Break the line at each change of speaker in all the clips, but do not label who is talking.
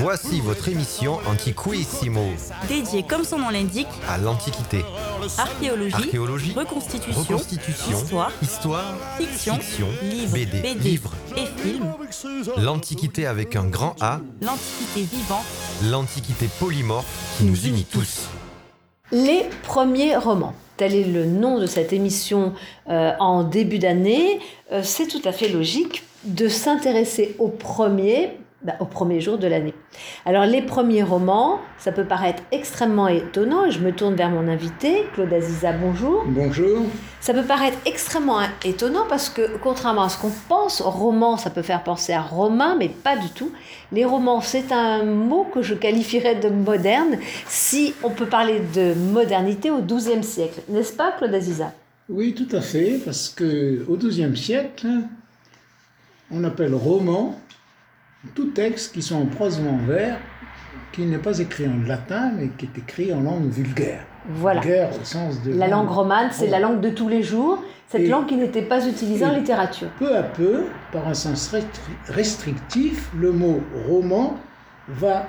Voici votre émission Antiquissimo,
dédiée, comme son nom l'indique,
à l'Antiquité.
Archéologie, reconstitution, histoire, fiction, livres et films.
L'Antiquité avec un grand A,
L'Antiquité vivante,
l'Antiquité polymorphe qui nous unit tous.
Les premiers romans. Tel est le nom de cette émission en début d'année. C'est tout à fait logique de s'intéresser aux premiers jours de l'année. Alors les premiers romans, ça peut paraître extrêmement étonnant, et je me tourne vers mon invité, Claude Aziza, bonjour.
Bonjour.
Ça peut paraître extrêmement étonnant parce que, contrairement à ce qu'on pense, roman, ça peut faire penser à romain, mais pas du tout. Les romans, c'est un mot que je qualifierais de moderne, si on peut parler de modernité au XIIe siècle. N'est-ce pas, Claude Aziza ?
Oui, tout à fait, parce qu'au XIIe siècle, on appelle roman tout texte qui soit en prose ou en vers, qui n'est pas écrit en latin, mais qui est écrit en langue vulgaire.
Voilà.
Vulgaire au sens de...
La langue romane, c'est la langue de tous les jours, cette langue qui n'était pas utilisée en littérature.
Peu à peu, par un sens restrictif, le mot roman va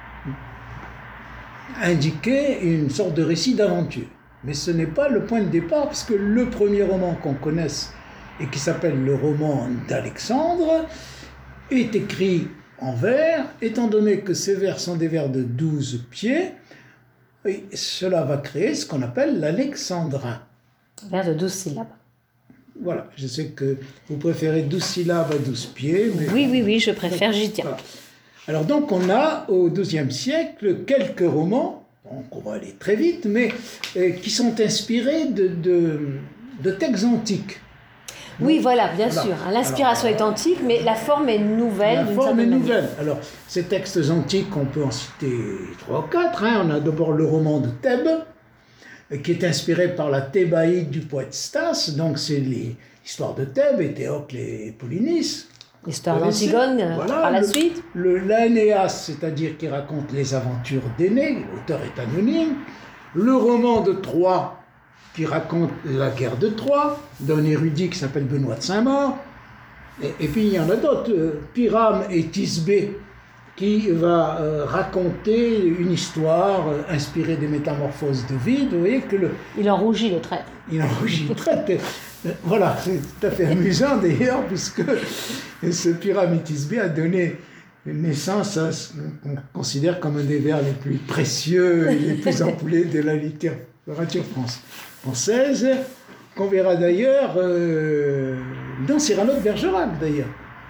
indiquer une sorte de récit d'aventure. Mais ce n'est pas le point de départ, puisque le premier roman qu'on connaisse, et qui s'appelle le roman d'Alexandre, est écrit en vers, étant donné que ces vers sont des vers de 12 pieds, et cela va créer ce qu'on appelle l'alexandrin.
Vers de 12 syllabes.
Voilà, je sais que vous préférez 12 syllabes à 12 pieds. Mais
oui, je préfère, j'y tiens.
Voilà. Alors donc on a au XIIe siècle quelques romans, donc on va aller très vite, mais qui sont inspirés de textes antiques.
Oui, voilà, bien sûr. L'inspiration est antique, mais la forme est nouvelle.
La forme est nouvelle. Alors, ces textes antiques, on peut en citer 3 ou 4. On a d'abord le roman de Thèbes, qui est inspiré par la Thébaïde du poète Stas. Donc, c'est l'histoire de Thèbes, et Théocle et Polynice.
L'histoire d'Antigone, par la suite.
L'Aenéas, c'est-à-dire qui raconte les aventures d'Énée, l'auteur est anonyme. Le roman de Troie, qui raconte la guerre de Troie, d'un érudit qui s'appelle Benoît de Saint-Maur. Et puis il y en a d'autres, Pyrame et Thisbé, qui va raconter une histoire inspirée des métamorphoses de Vide. Vous voyez que
il en rougit le traître.
Il en rougit le traître. Voilà, c'est tout à fait amusant d'ailleurs, puisque ce Pyrame et Thisbé a donné naissance à ce qu'on considère comme un des vers les plus précieux et les plus ampoulés de la littérature française, qu'on verra d'ailleurs dans Cyrano de Bergerac d'ailleurs.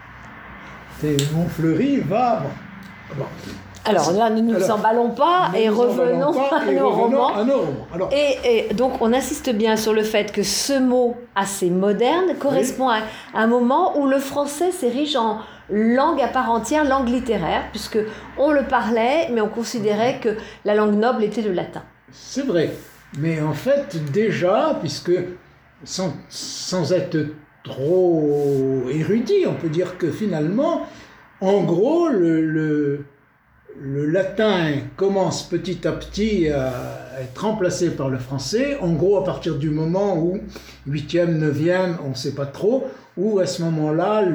Montfleury va... Bon.
Alors là, nous ne nous emballons pas et revenons à nos romans. Alors, et donc on insiste bien sur le fait que ce mot assez moderne correspond à un moment où le français s'érige en langue à part entière, langue littéraire, puisque on le parlait, mais on considérait que la langue noble était le latin.
C'est vrai. Mais en fait, déjà, puisque sans être trop érudit, on peut dire que finalement, en gros, le latin commence petit à petit à être remplacé par le français, en gros à partir du moment où, 8e, 9e, on ne sait pas trop, où à ce moment-là,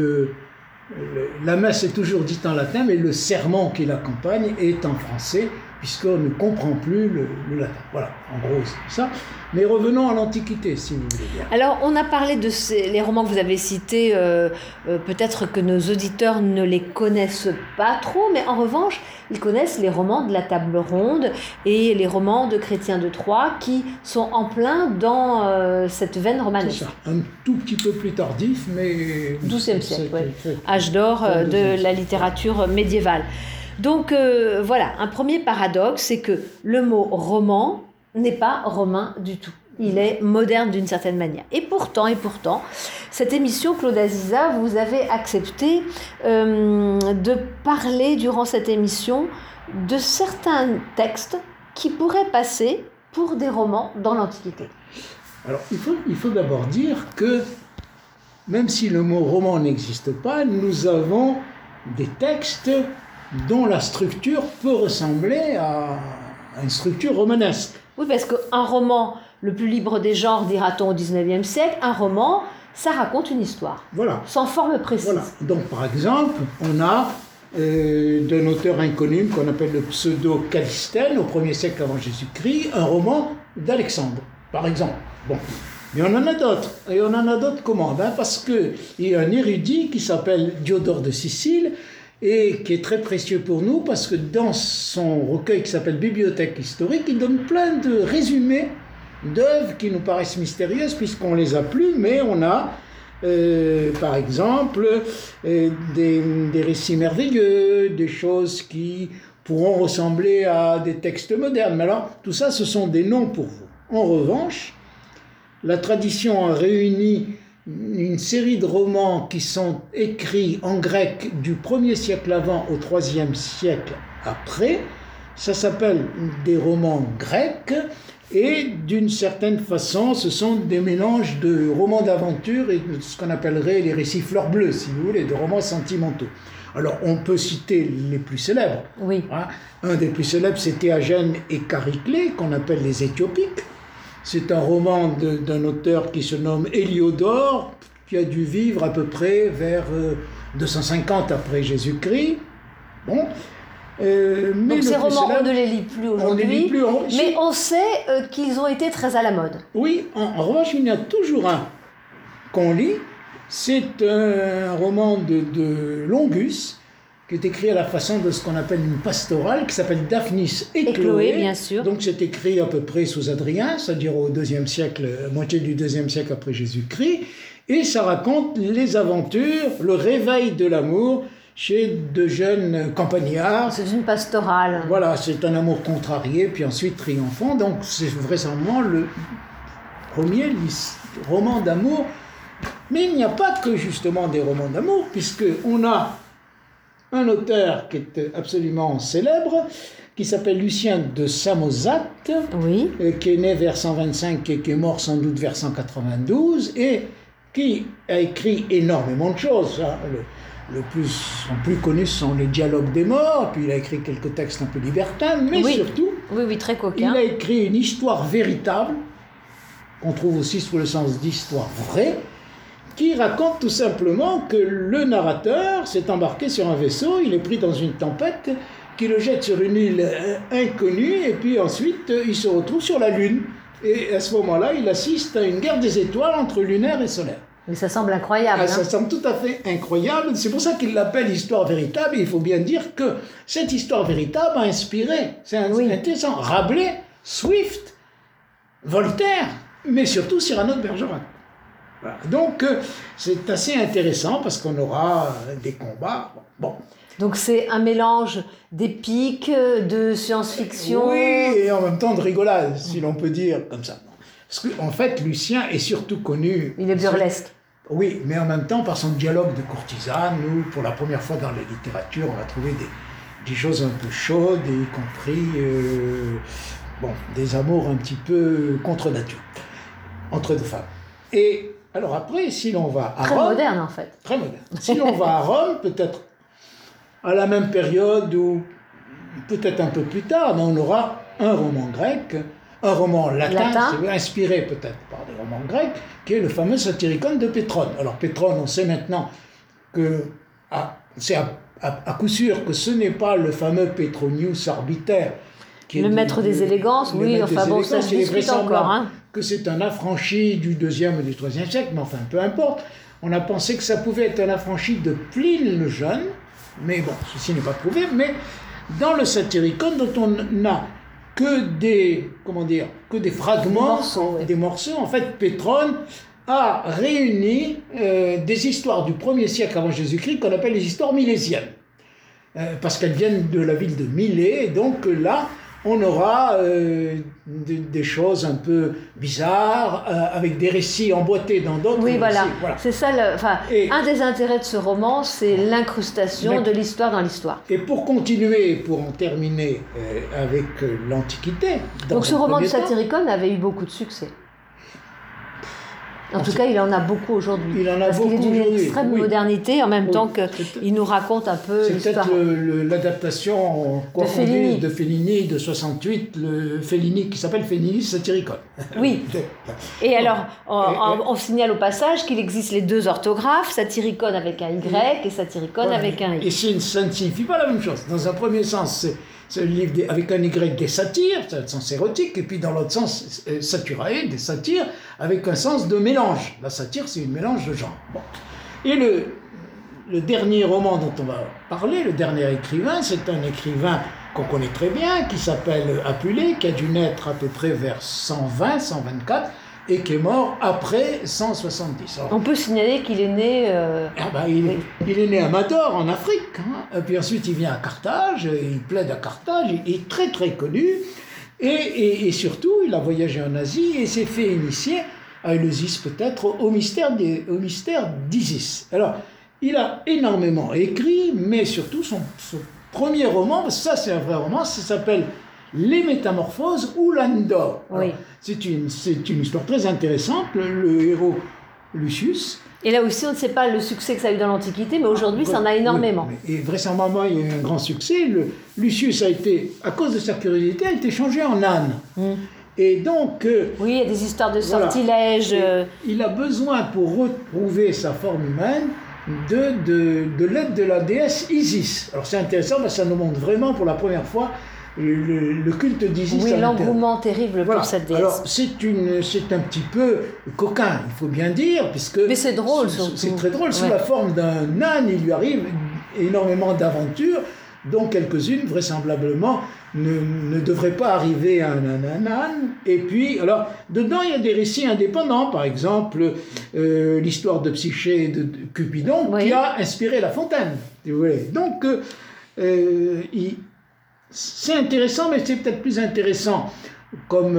la messe est toujours dite en latin, mais le sermon qui l'accompagne est en français, puisqu'on ne comprend plus le latin. Voilà, en gros, c'est ça. Mais revenons à l'Antiquité, si vous voulez bien.
Alors, on a parlé de les romans que vous avez cités. Peut-être que nos auditeurs ne les connaissent pas trop, mais en revanche, ils connaissent les romans de la Table Ronde et les romans de Chrétien de Troyes, qui sont en plein dans cette veine romanesque.
C'est ça, un tout petit peu plus tardif, mais...
12e siècle, oui. Âge d'or de la littérature médiévale. Donc voilà, un premier paradoxe, c'est que le mot roman n'est pas romain du tout. Il est moderne d'une certaine manière. Et pourtant, cette émission, Claude Aziza, vous avez accepté de parler durant cette émission de certains textes qui pourraient passer pour des romans dans l'Antiquité.
Alors, il faut d'abord dire que, même si le mot roman n'existe pas, nous avons des textes dont la structure peut ressembler à une structure romanesque.
Oui, parce qu'un roman, le plus libre des genres, dira-t-on au XIXe siècle, un roman, ça raconte une histoire.
Voilà.
Sans forme précise.
Voilà. Donc, par exemple, on a d'un auteur inconnu qu'on appelle le pseudo-Callisthène, au 1er siècle avant Jésus-Christ, un roman d'Alexandre, par exemple. Bon. Mais on en a d'autres. Et on en a d'autres comment ? Parce qu'il y a un érudit qui s'appelle Diodore de Sicile et qui est très précieux pour nous parce que dans son recueil qui s'appelle Bibliothèque historique, il donne plein de résumés d'œuvres qui nous paraissent mystérieuses puisqu'on les a plus, mais on a par exemple des récits merveilleux, des choses qui pourront ressembler à des textes modernes. Mais alors, tout ça, ce sont des noms pour vous. En revanche, la tradition a réuni une série de romans qui sont écrits en grec du 1er siècle avant au 3e siècle après. Ça s'appelle des romans grecs et d'une certaine façon, ce sont des mélanges de romans d'aventure et de ce qu'on appellerait les récits fleurs bleues, si vous voulez, de romans sentimentaux. Alors, on peut citer les plus célèbres.
Oui.
Un des plus célèbres, c'est Théagène et Chariclée, qu'on appelle les Éthiopiques. C'est un roman d'un auteur qui se nomme Héliodore, qui a dû vivre à peu près vers 250 après Jésus-Christ. Bon.
Donc ces romans, on ne les lit plus aujourd'hui, mais on sait qu'ils ont été très à la mode.
Oui, en revanche, il y en a toujours un qu'on lit. C'est un roman de Longus, qui est écrit à la façon de ce qu'on appelle une pastorale, qui s'appelle Daphnis et Chloé,
bien sûr.
Donc c'est écrit à peu près sous Adrien, c'est-à-dire au IIe siècle, moitié du IIe siècle après Jésus-Christ, et ça raconte les aventures, le réveil de l'amour chez de jeunes campagnards.
C'est une pastorale.
Voilà, c'est un amour contrarié, puis ensuite triomphant, donc c'est vraisemblablement le premier roman d'amour. Mais il n'y a pas que justement des romans d'amour, puisqu'on a un auteur qui est absolument célèbre, qui s'appelle Lucien de Samosate,
oui.
Qui est né vers 125 et qui est mort sans doute vers 192, et qui a écrit énormément de choses. Les plus connus sont les dialogues des morts, puis il a écrit quelques textes un peu libertins, mais surtout,
oui, très coquin.
Il a écrit une histoire véritable, qu'on trouve aussi sous le sens d'histoire vraie, qui raconte tout simplement que le narrateur s'est embarqué sur un vaisseau, il est pris dans une tempête, qui le jette sur une île inconnue, et puis ensuite il se retrouve sur la Lune. Et à ce moment-là, il assiste à une guerre des étoiles entre lunaire et solaire.
Mais ça semble incroyable.
Ça semble tout à fait incroyable. C'est pour ça qu'il l'appelle histoire véritable. Et il faut bien dire que cette histoire véritable a inspiré, c'est intéressant, Rabelais, Swift, Voltaire, mais surtout Cyrano de Bergerac. Voilà. Donc c'est assez intéressant parce qu'on aura des combats. Bon.
Donc c'est un mélange d'épique, de science-fiction.
Oui, et en même temps de rigolade, si l'on peut dire comme ça. Parce qu'en fait, Lucien est surtout connu...
Il est burlesque.
Oui, mais en même temps, par son dialogue de courtisane, nous, pour la première fois dans la littérature, on va trouver des choses un peu chaudes, et y compris des amours un petit peu contre nature, entre deux femmes. Et alors après, si l'on va à Rome...
Très moderne, en fait.
Très moderne. Si l'on va à Rome, peut-être à la même période, ou peut-être un peu plus tard, on aura un roman grec... Un roman latin. C'est inspiré peut-être par des romans grecs, qui est le fameux Satyricon de Pétrone. Alors Pétrone, on sait maintenant que c'est à coup sûr que ce n'est pas le fameux Petronius Arbiter. Qui
le maître des élégances, oui, enfin bon, ça se discute encore.
Que c'est un affranchi du 2e et du 3e siècle, mais enfin, peu importe. On a pensé que ça pouvait être un affranchi de Pline le Jeune, mais bon, ceci n'est pas prouvé. Mais dans le Satyricon, dont on a que des fragments, des morceaux. En fait, Pétrone a réuni des histoires du 1er siècle avant Jésus-Christ qu'on appelle les histoires milésiennes. Parce qu'elles viennent de la ville de Milet, et donc là, on aura des choses un peu bizarres, avec des récits emboîtés dans d'autres récits.
Voilà. C'est ça, un des intérêts de ce roman, c'est l'incrustation de l'histoire dans l'histoire.
Et pour continuer, pour en terminer avec l'Antiquité...
Donc ce roman de Satyricon avait eu beaucoup de succès. En tout cas, il en a beaucoup aujourd'hui.
Il en a
parce
beaucoup
qu'il est d'une
aujourd'hui.
extrême modernité, en même temps qu'il nous raconte un peu l'histoire.
C'est peut-être l'adaptation de Fellini de 68, le Fellini qui s'appelle Fellini Satyricon.
Oui. Et alors, on signale au passage qu'il existe les deux orthographes, Satyricon avec un Y et Satyricon avec un I.
Et ça ne signifie pas la même chose. Dans un premier sens, c'est le livre avec un Y des satires, c'est un sens érotique, et puis dans l'autre sens, saturae, des satires, avec un sens de mélange. La satire, c'est un mélange de genres. Bon. Et le dernier roman dont on va parler, le dernier écrivain, c'est un écrivain qu'on connaît très bien, qui s'appelle Apulée, qui a dû naître à peu près vers 120, 124, et qui est mort après 170. Alors,
on peut signaler qu'il est né...
il est né à Mador, en Afrique, hein. Et puis ensuite il vient à Carthage, il plaide à Carthage, il est très très connu, et surtout il a voyagé en Asie et s'est fait initier à Éleusis peut-être au mystère d'Isis. Alors, il a énormément écrit, mais surtout son premier roman, ça c'est un vrai roman, ça s'appelle Les Métamorphoses ou Landor.
Oui.
C'est une histoire très intéressante, le héros Lucius.
Et là aussi, on ne sait pas le succès que ça a eu dans l'Antiquité, mais aujourd'hui, ça en a énormément.
Oui, et vraisemblablement, il y a eu un grand succès. Lucius a été, à cause de sa curiosité, a été changé en âne. Et donc...
oui, il y a des histoires de sortilèges.
Il a besoin, pour retrouver sa forme humaine, de l'aide de la déesse Isis. Alors c'est intéressant, parce que ça nous montre vraiment, pour la première fois, le culte d'Isis.
Oui, l'engouement terrible pour cette déesse.
Alors, c'est un petit peu coquin, il faut bien dire, puisque...
Mais c'est drôle, surtout.
C'est très drôle. Sous la forme d'un âne, il lui arrive énormément d'aventures, dont quelques-unes, vraisemblablement, ne devraient pas arriver à un âne. Et puis, alors, dedans, il y a des récits indépendants. Par exemple, l'histoire de Psyché et de Cupidon, qui a inspiré La Fontaine. Si vous voulez. Donc, c'est intéressant, mais c'est peut-être plus intéressant comme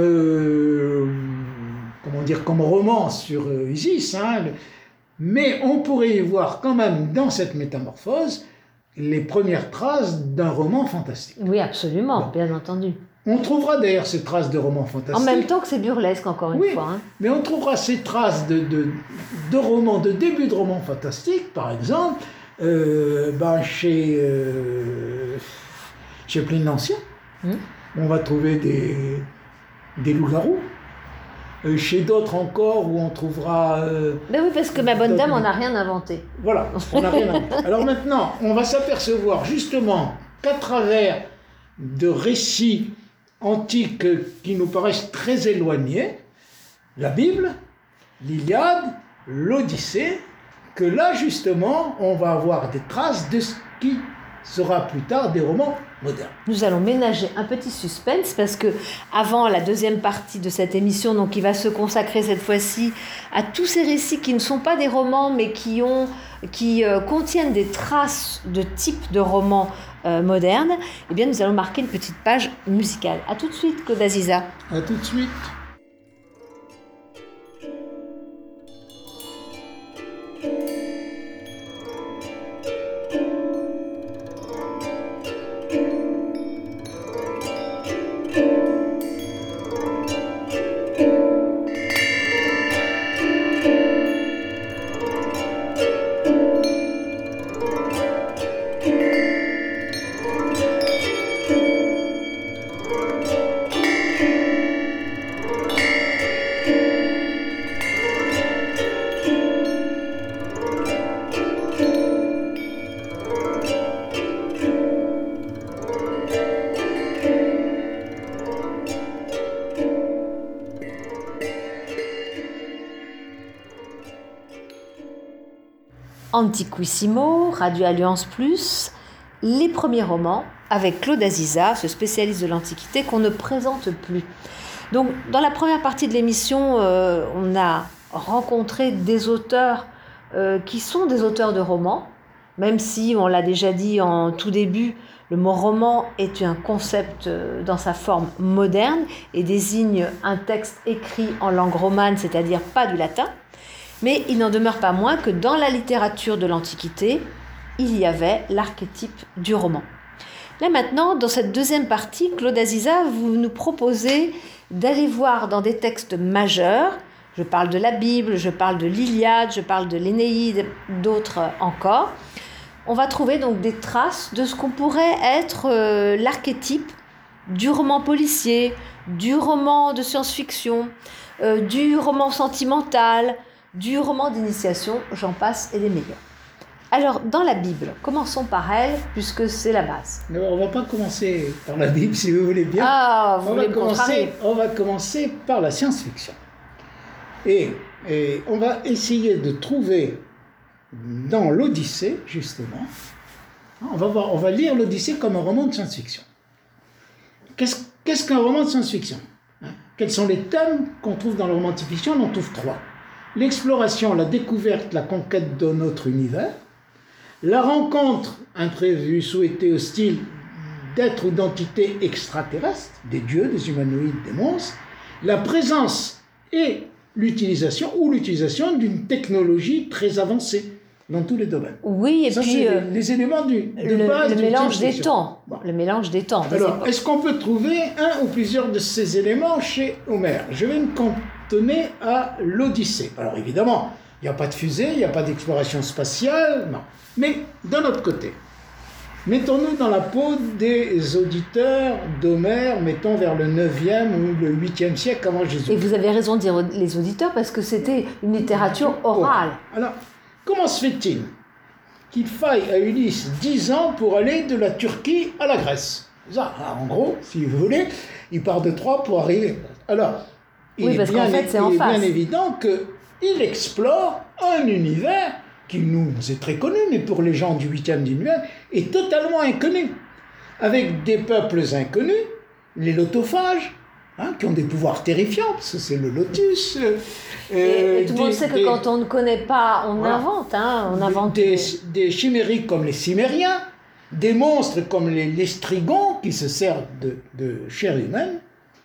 roman sur Isis. Mais on pourrait y voir quand même dans cette métamorphose les premières traces d'un roman fantastique.
Oui, absolument, bien entendu.
On trouvera d'ailleurs ces traces de romans fantastiques.
En même temps que c'est burlesque, encore une fois.
Mais on trouvera ces traces de romans, de début de romans fantastiques, par exemple, chez Pline l'Ancien. On va trouver des loups-garous. Chez d'autres encore, où on trouvera...
Ben oui, parce que ma bonne dame, on n'a rien inventé.
Voilà, on n'a rien inventé. Alors maintenant, on va s'apercevoir justement qu'à travers de récits antiques qui nous paraissent très éloignés, la Bible, l'Iliade, l'Odyssée, que là justement, on va avoir des traces de ce qui sera plus tard des romans modernes.
Nous allons ménager un petit suspense parce que avant la deuxième partie de cette émission, donc qui va se consacrer cette fois-ci à tous ces récits qui ne sont pas des romans mais qui contiennent des traces de type de romans modernes, eh bien nous allons marquer une petite page musicale. À tout de suite, Claude Aziza.
À tout de suite.
Antiquissimo, Radio Alliance Plus, les premiers romans avec Claude Aziza, ce spécialiste de l'Antiquité qu'on ne présente plus. Donc, dans la première partie de l'émission, on a rencontré des auteurs qui sont des auteurs de romans, même si, on l'a déjà dit en tout début, le mot roman est un concept dans sa forme moderne et désigne un texte écrit en langue romane, c'est-à-dire pas du latin. Mais il n'en demeure pas moins que dans la littérature de l'Antiquité, il y avait l'archétype du roman. Là maintenant, dans cette deuxième partie, Claude Aziza, vous nous proposez d'aller voir dans des textes majeurs, je parle de la Bible, je parle de l'Iliade, je parle de l'Énéide, d'autres encore, on va trouver donc des traces de ce qu'on pourrait être l'archétype du roman policier, du roman de science-fiction, du roman sentimental, du roman d'initiation, j'en passe et des meilleurs. Alors, dans la Bible, commençons par elle, puisque c'est la base.
Non, on ne va pas commencer par la Bible, si vous voulez bien.
Ah, vous voulez me contrarier.
On va commencer par la science-fiction. Et on va essayer de trouver dans l'Odyssée, justement, on va lire l'Odyssée comme un roman de science-fiction. Qu'est-ce qu'un roman de science-fiction ? Quels sont les thèmes qu'on trouve dans le roman de fiction ? On en trouve 3. L'exploration, la découverte, la conquête de notre univers. La rencontre imprévue, souhaitée, hostile d'êtres ou d'entités extraterrestres, des dieux, des humanoïdes, des monstres. La présence et l'utilisation d'une technologie très avancée dans tous les domaines.
Oui, et
ça,
puis
c'est les éléments de base
le mélange des
fiction.
temps. Bon. Le mélange des temps.
Alors, est-ce qu'on peut trouver un ou plusieurs de ces éléments chez Homère ? Je vais me cantonner à l'Odyssée. Alors évidemment, il n'y a pas de fusée, il n'y a pas d'exploration spatiale, non. Mais d'un autre côté, mettons-nous dans la peau des auditeurs d'Homère, mettons vers le 9e ou le 8e siècle avant Jésus.
Et vous avez raison de dire les auditeurs parce que c'était une littérature orale.
Alors, comment se fait-il qu'il faille à Ulysse 10 ans pour aller de la Turquie à la Grèce ? Ça, en gros, si vous voulez, il part de Troie pour arriver. Alors, il est bien évident qu'il explore un univers qui nous est très connu, mais pour les gens du 8e univers, est totalement inconnu. Avec des peuples inconnus, les lotophages, qui ont des pouvoirs terrifiants, parce que c'est le lotus.
Et tout le monde sait que quand on ne connaît pas, on invente. On invente
des chimériques comme les cimériens, des monstres comme les strigons, qui se servent de chair humaine.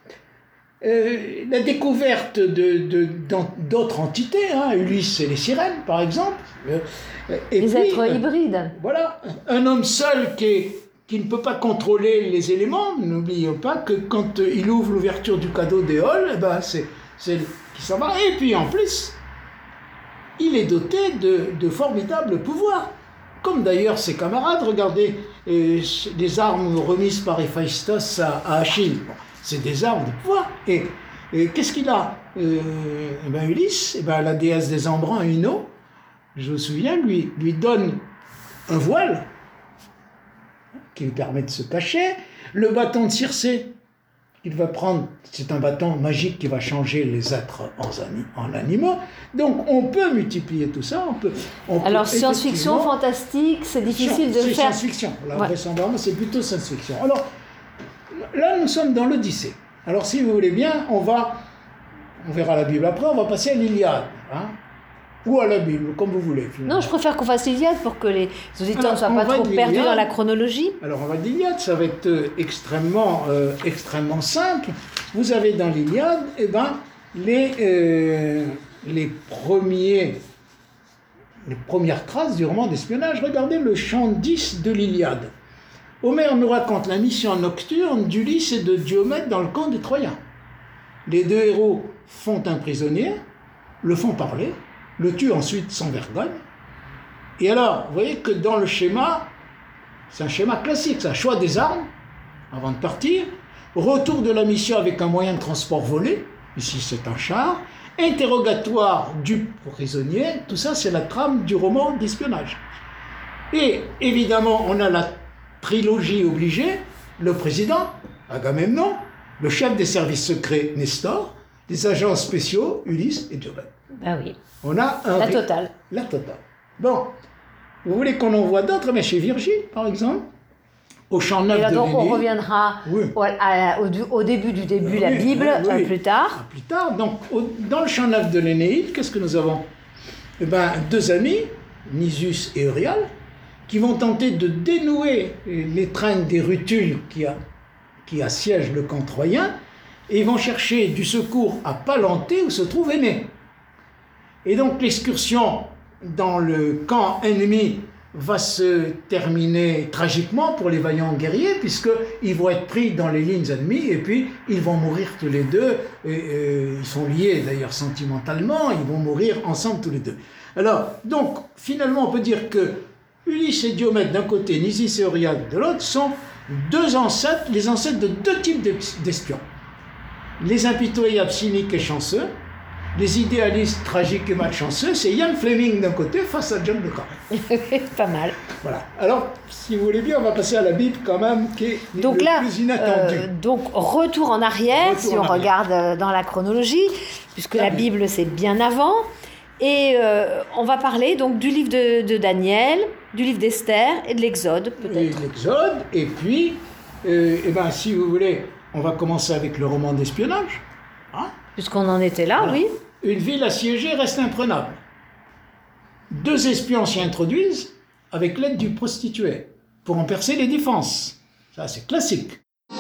La découverte d'autres entités, Ulysse et les sirènes, par exemple.
Les êtres hybrides.
Voilà, un homme seul qui ne peut pas contrôler les éléments. N'oublions pas que quand il ouvre l'ouverture du cadeau d'Éole, c'est qui s'en va. Et puis en plus, il est doté de formidables pouvoirs. Comme d'ailleurs ses camarades, regardez les armes remises par Héphaïstos à Achille. Bon, c'est des armes de pouvoir. Et qu'est-ce qu'il a Ulysse, la déesse des embruns, Ino, je me souviens, lui donne un voile qui lui permet de se cacher, le bâton de Circé qu'il va prendre, c'est un bâton magique qui va changer les êtres en animaux. Donc on peut multiplier tout ça.
Alors science-fiction, fantastique, c'est difficile de faire.
C'est science-fiction. Vraisemblablement, c'est plutôt science-fiction. Alors là, nous sommes dans l'Odyssée. Alors si vous voulez bien, on verra la Bible après, on va passer à l'Iliade. Ou à la Bible, comme vous voulez. Finalement.
Non, je préfère qu'on fasse l'Iliade pour que les auditeurs ne soient pas trop perdus dans la chronologie.
Alors, on va de l'Iliade, ça va être extrêmement simple. Vous avez dans l'Iliade, les premières traces du roman d'espionnage. Regardez le chant 10 de l'Iliade. Homère nous raconte la mission nocturne d'Ulysse et de Diomède dans le camp des Troyens. Les deux héros font un prisonnier, le font parler, le tue ensuite sans vergogne. Et alors, vous voyez que dans le schéma, c'est un schéma classique, c'est un choix des armes avant de partir, retour de la mission avec un moyen de transport volé, ici c'est un char, interrogatoire du prisonnier, tout ça c'est la trame du roman d'espionnage. Et évidemment, on a la trilogie obligée, le président, Agamemnon, le chef des services secrets, Nestor, les agents spéciaux, Ulysse et Diomède.
Ah oui.
On a
la totale.
La totale. Bon, vous voulez qu'on en voit d'autres, mais chez Virgile, par exemple, au chant 9 de l'Énéide.
On reviendra au début la Bible, plus tard.
Plus tard. Donc, dans le chant 9 de l'Énéide, qu'est-ce que nous avons ? Deux amis, Nisus et Euryale, qui vont tenter de dénouer l'étreinte des Rutules qui assiègent le camp troyen, et ils vont chercher du secours à Palanté, où se trouve Énée. Et donc l'excursion dans le camp ennemi va se terminer tragiquement pour les vaillants guerriers, puisqu'ils vont être pris dans les lignes ennemies, et puis ils vont mourir tous les deux, ils sont liés d'ailleurs sentimentalement, ils vont mourir ensemble tous les deux. Alors, donc, finalement, on peut dire que Ulysse et Diomède d'un côté, Nisis et Oriade de l'autre, sont deux ancêtres, les ancêtres de deux types d'espions. Les impitoyables, cyniques et chanceux, les idéalistes, tragiques et malchanceux, c'est Ian Fleming d'un côté face à John le Carré.
Pas mal.
Voilà. Alors, si vous voulez bien, on va passer à la Bible quand même, qui est
donc
le
là,
plus inattendu.
Donc, retour en arrière, si on regarde dans la chronologie, puisque la Bible, c'est bien avant. Et on va parler donc du livre de Daniel, du livre d'Esther et de l'Exode, peut-être.
Et l'Exode, et puis, si vous voulez, on va commencer avec le roman d'espionnage. Hein?
Puisqu'on en était là, voilà. Oui.
Une ville assiégée reste imprenable. 2 espions s'y introduisent avec l'aide du prostitué pour en percer les défenses. Ça, c'est classique.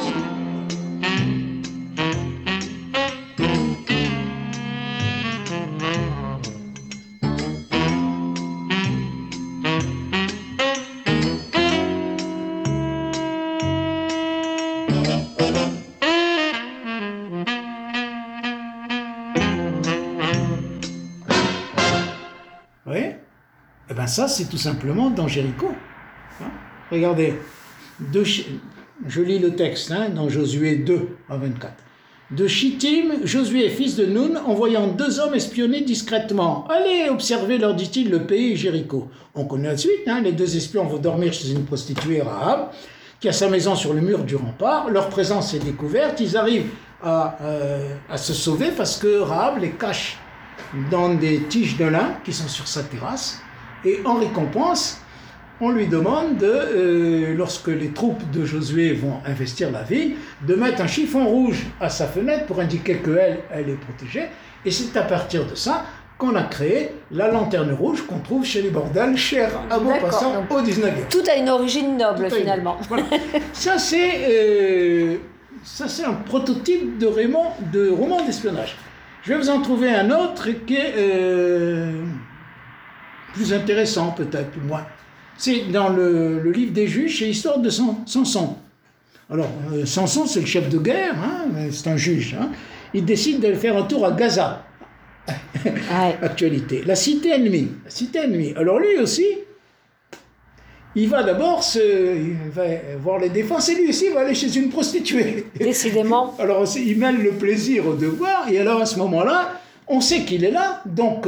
Ça, c'est tout simplement dans Jéricho. Hein? Regardez, je lis le texte dans Josué 2 à 24. De Chittim, Josué, fils de Nun, envoyant 2 hommes espionner discrètement. Allez observer, leur dit-il, le pays Jéricho. On connaît la suite, les 2 espions vont dormir chez une prostituée, Rahab, qui a sa maison sur le mur du rempart. Leur présence est découverte. Ils arrivent à se sauver parce que Rahab les cache dans des tiges de lin qui sont sur sa terrasse. Et en récompense, on lui demande, lorsque les troupes de Josué vont investir la ville, de mettre un chiffon rouge à sa fenêtre pour indiquer qu'elle est protégée. Et c'est à partir de ça qu'on a créé la lanterne rouge qu'on trouve chez les bordels, chers à bon passant au 19e.
Tout a une origine noble, finalement.
Voilà. Ça, c'est un prototype de roman d'espionnage. Je vais vous en trouver un autre qui est... plus intéressant peut-être pour moi. C'est dans le livre des juges, c'est l'histoire de Samson. Alors, Samson, c'est le chef de guerre, c'est un juge. Il décide d'aller faire un tour à Gaza. Actualité. La cité ennemie. Alors lui aussi, il va d'abord il va voir les défenses et lui aussi il va aller chez une prostituée.
Décidément.
Alors il mêle le plaisir au devoir et alors à ce moment-là, on sait qu'il est là, donc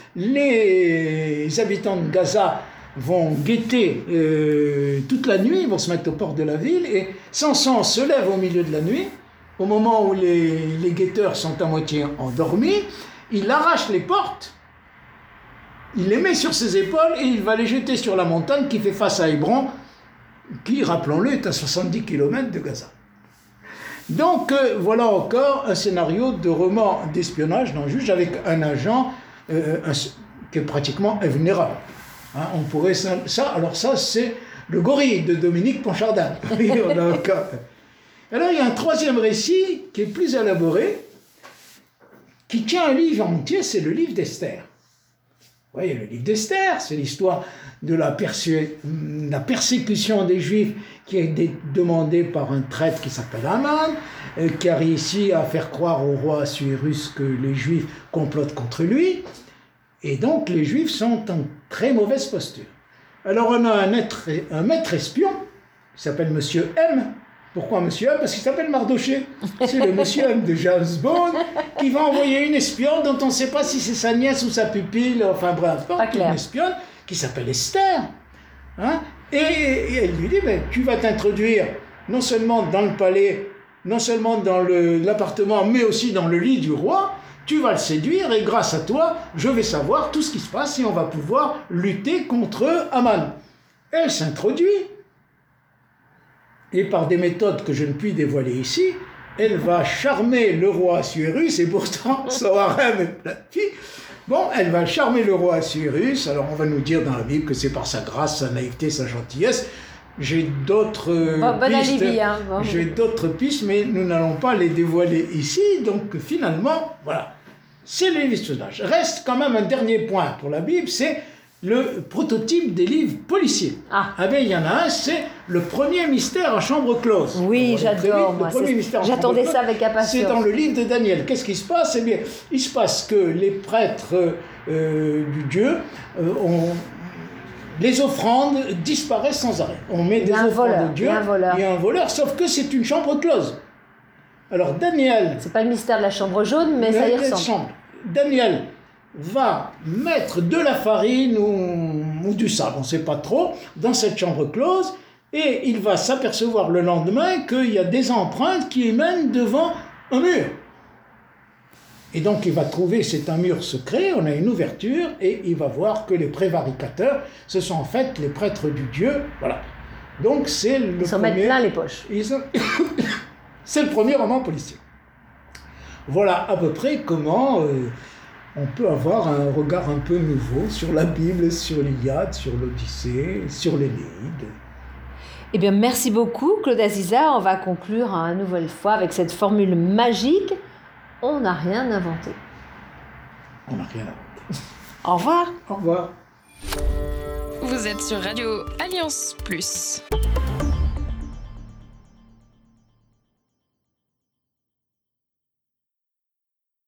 les habitants de Gaza vont guetter toute la nuit, ils vont se mettre aux portes de la ville, et Samson se lève au milieu de la nuit, au moment où les guetteurs sont à moitié endormis, il arrache les portes, il les met sur ses épaules et il va les jeter sur la montagne qui fait face à Hébron, qui, rappelons-le, est à 70 km de Gaza. Donc, voilà encore un scénario de roman d'espionnage d'un juge avec un agent qui est pratiquement invulnérable. On pourrait alors ça, c'est le gorille de Dominique Ponchardin. Alors, il y a un 3e récit qui est plus élaboré, qui tient un livre entier, c'est le livre d'Esther. Vous voyez, le livre d'Esther, c'est l'histoire de la persécution des Juifs qui a été demandée par un traître qui s'appelle Haman, qui a réussi à faire croire au roi Assuérus que les Juifs complotent contre lui. Et donc, les Juifs sont en très mauvaise posture. Alors, on a un maître espion qui s'appelle Monsieur M. Pourquoi Monsieur M? Parce qu'il s'appelle Mardoché. C'est le Monsieur M de James Bond qui va envoyer une espionne dont on ne sait pas si c'est sa nièce ou sa pupille, enfin bref, une espionne qui s'appelle Esther. Et elle lui dit, tu vas t'introduire non seulement dans le palais, non seulement dans l'appartement, mais aussi dans le lit du roi. Tu vas le séduire et grâce à toi, je vais savoir tout ce qui se passe et on va pouvoir lutter contre Haman. Elle s'introduit. Et par des méthodes que je ne puis dévoiler ici, elle va charmer le roi Assuérus, et pourtant son harem est plein de filles. Bon, elle va charmer le roi Assuérus, alors on va nous dire dans la Bible que c'est par sa grâce, sa naïveté, sa gentillesse. J'ai d'autres pistes, j'ai d'autres pistes, mais nous n'allons pas les dévoiler ici, donc finalement, voilà, c'est l'espionnage. Reste quand même un dernier point pour la Bible, c'est le prototype des livres policiers.
Ah.
Ah ben, il y en a un, c'est le premier mystère à chambre close.
Oui, j'adore, moi. J'attendais ça avec impatience.
C'est dans le livre de Daniel. Qu'est-ce qui se passe? Eh bien, il se passe que les prêtres du Dieu les offrandes disparaissent sans arrêt. On met des offrandes de Dieu, il y a un voleur, sauf que c'est une chambre close. Alors Daniel...
C'est pas le mystère de la chambre jaune, mais ça y ressemble.
Daniel va mettre de la farine ou du sable, on ne sait pas trop, dans cette chambre close, et il va s'apercevoir le lendemain qu'il y a des empreintes qui mènent devant un mur. Et donc il va trouver, c'est un mur secret, on a une ouverture, et il va voir que les prévaricateurs, ce sont en fait les prêtres du Dieu, voilà. Donc c'est le
Ils s'en mettent plein les poches.
C'est le premier roman policier. Voilà à peu près comment on peut avoir un regard un peu nouveau sur la Bible, sur l'Iliade, sur l'Odyssée, sur l'Énéide.
Eh bien, merci beaucoup, Claude Aziza. On va conclure une nouvelle fois avec cette formule magique. On n'a rien inventé.
On n'a rien inventé.
Au revoir.
Au revoir.
Vous êtes sur Radio Alliance Plus.